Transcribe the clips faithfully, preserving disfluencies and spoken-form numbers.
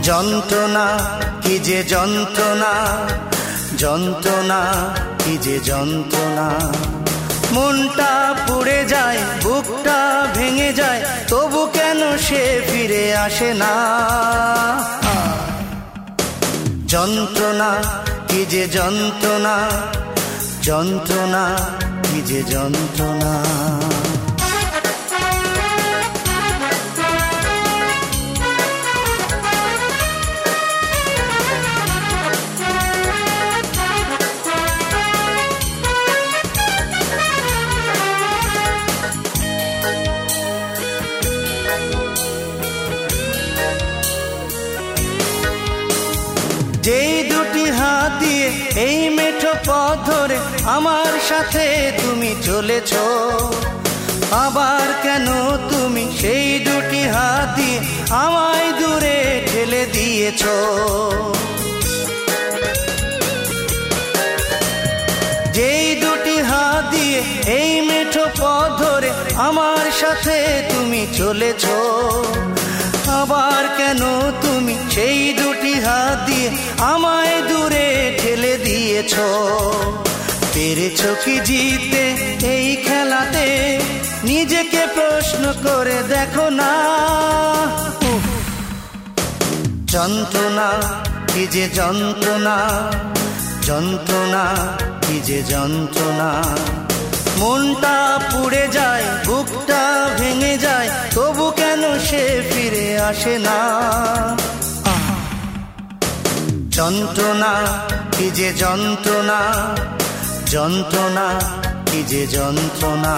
যন্ত্রণা কি যে যন্ত্রণা, যন্ত্রণা কি যে যন্ত্রণা। মনটা পুড়ে যায়, বুকটা ভেঙে যায়, তবু কেন সে ফিরে আসে না। যন্ত্রণা কি যে যন্ত্রণা, যন্ত্রণা কি যে যন্ত্রণা। যেই দুটি হাত দিয়ে এই মেঠো পথ ধরে আমার সাথে তুমি চলেছ, আবার কেন তুমি সেই দুটি হাত দিয়ে আমায় দূরে ঠেলে দিয়েছ। যেই দুটি হাত দিয়ে এই মেঠো পথ ধরে আমার সাথে তুমি চলেছ, আবার কেন তুমি সেই দুটি হাত দিয়ে আমায় দূরে ঠেলে দিয়েছ। পেরেছ কি জিততে এই খেলাতে, নিজেকে প্রশ্ন করে দেখো না। যন্ত্রণা কি যে যন্ত্রণা, যন্ত্রণা কি যে যন্ত্রণা। মনটা পুড়ে যায়, বুকটা ভেঙে যায়, তবু কেন সে ফিরে আসে না। যন্ত্রণা কি যে যন্ত্রণা, যন্ত্রণা কি যে যন্ত্রণা।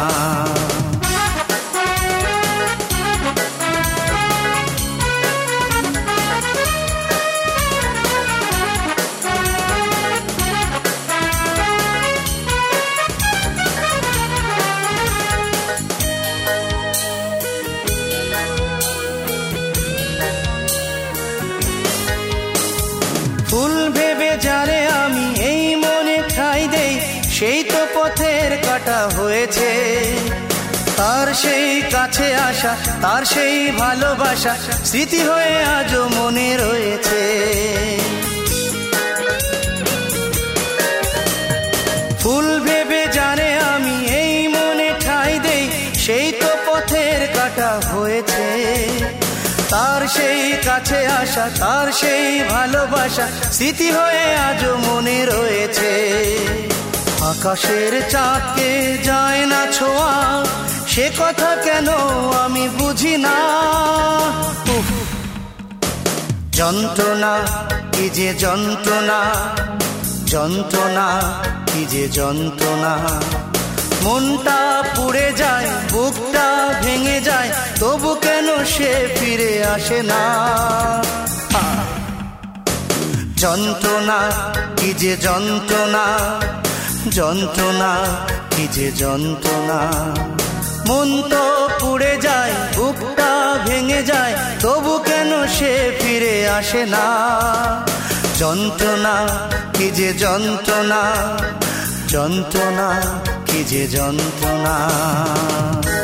ফুল ভেবে যারে আমি এই মনে ঠাই দেই, সেই তো পথের কাটা হয়েছে। তার সেই কাছে আসা, তার সেই ভালোবাসা স্মৃতি হয়ে আজও মনে রয়েছে। ফুল ভেবে যারে আমি এই মনে ঠাই দেই, সেই তো পথের কাটা হয়েছে। তার সেই কাছে আসা, তার সেই ভালোবাসা স্মৃতি হয়ে আজও মনে রয়েছে। আকাশের চাঁদকে যায় না ছোঁয়া, সে কথা কেন আমি বুঝি না। যন্ত্রণা কি যে যন্ত্রণা, যন্ত্রণা কি যে যন্ত্রণা। মনটা পুড়ে যায়, বুকটা ভেঙে যায়, তবু কেন সে ফিরে আসে না। যন্ত্রণা কি যে যন্ত্রণা, যন্ত্রণা কি যে যন্ত্রণা। মন তো পুড়ে যায়, বুকটা ভেঙে যায়, তবু কেন সে ফিরে আসে না। যন্ত্রণা কি যে যন্ত্রণা, যন্ত্রণা কি যে যন্ত্রণা।